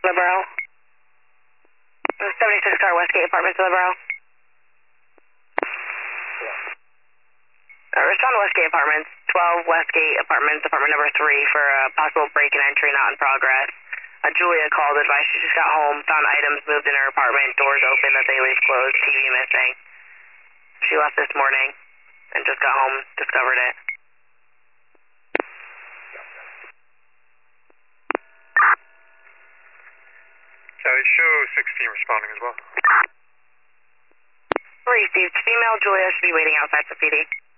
Libero. 76 car Westgate Apartments, Libero. Respond to Westgate Apartments, 12 Westgate Apartments, apartment number 3 for a possible break and entry not in progress. Julia called, advised she just got home, found items moved in her apartment, doors open that they leave closed, TV missing. She left this morning and just got home, discovered it. Show 16 responding as well. Received. Female Julia should be waiting outside for PD.